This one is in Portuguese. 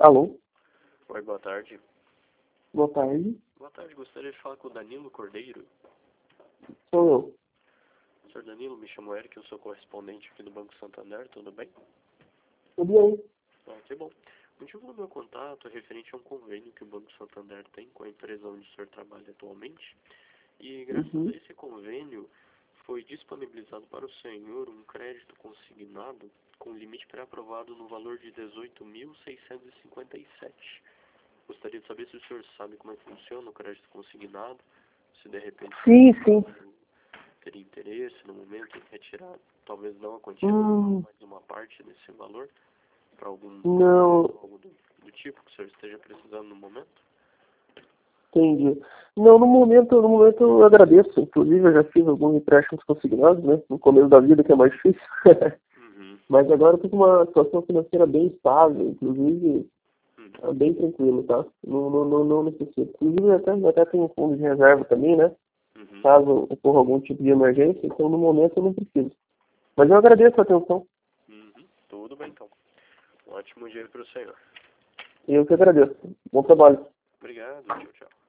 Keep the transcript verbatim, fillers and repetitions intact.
Alô? Oi, boa tarde. Boa tarde. Boa tarde, gostaria de falar com o Danilo Cordeiro. Sou eu. senhor Danilo, me chamo Eric, eu sou correspondente aqui do Banco Santander, tudo bem? Tudo bem? Ah, que bom. O motivo do meu contato é referente a um convênio que o Banco Santander tem com a empresa onde o senhor trabalha atualmente. E graças Uhum. a esse convênio foi disponibilizado para o senhor um crédito consignado com limite pré-aprovado no valor de dezoito mil seiscentos e cinquenta e sete. Gostaria de saber se o senhor sabe como é que funciona o crédito consignado, se de repente Sim, sim. teria interesse no momento em retirar, talvez não a quantia Hum, total, mas uma parte desse valor, para algum não, algo do, do tipo que o senhor esteja precisando no momento. entendi. Não, no momento, no momento eu agradeço. Inclusive eu já fiz alguns empréstimos consignados, né? No começo da vida, que é mais difícil. Uhum, Mas agora eu tô com uma situação financeira bem estável, inclusive uhum, tá bem tranquilo, tá? Não, não, não, não necessito. Inclusive eu até, eu até tenho um fundo de reserva também, né? uhum, Caso ocorra algum tipo de emergência, então no momento eu não preciso. Mas eu agradeço a atenção. uhum. Tudo bem então. Um ótimo dia para o senhor. Eu que agradeço. Bom trabalho. Obrigado, tchau, tchau.